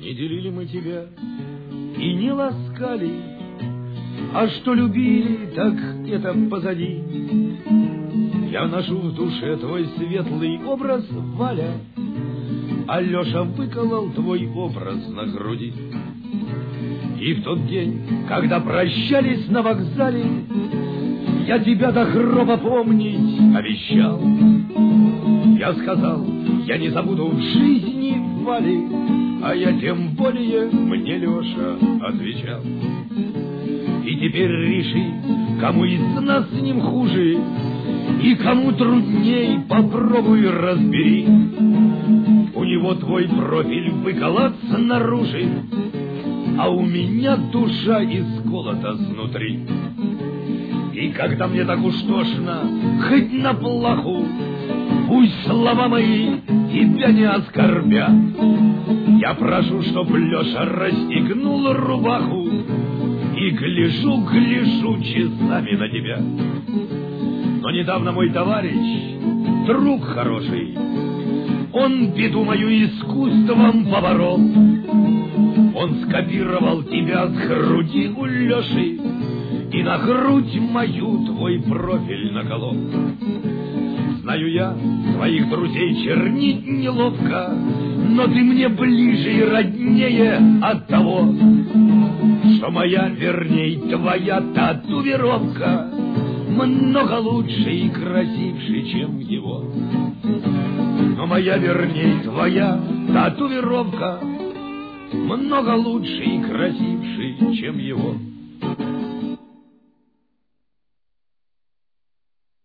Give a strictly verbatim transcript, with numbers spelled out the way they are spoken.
Не делили мы тебя и не ласкали, а что любили, так это позади. Я ношу в душе твой светлый образ, Валя, Алеша выколол твой образ на груди. И в тот день, когда прощались на вокзале, я тебя до гроба помнить обещал. Я сказал, я не забуду в жизни Вали, а я тем более, мне Леша отвечал. И теперь реши, кому из нас с ним хуже, и кому трудней, попробуй разбери. У него твой профиль выколот снаружи, а у меня душа исколота снутри. И когда мне так уж тошно, хоть на плаху, пусть слова мои тебя не оскорбят, я прошу, чтоб Леша расстегнул рубаху, и гляжу, гляжу часами на тебя. Но недавно мой товарищ, друг хороший, он беду мою искусством поборол. Он скопировал тебя с груди у Леши и на грудь мою твой профиль наколол. Знаю я, своих друзей чернить неловко, но ты мне ближе и роднее от того, что моя, верней, твоя татуировка много лучше и красивше, чем его. Но моя, верней, твоя татуировка много лучше и красивше, чем его.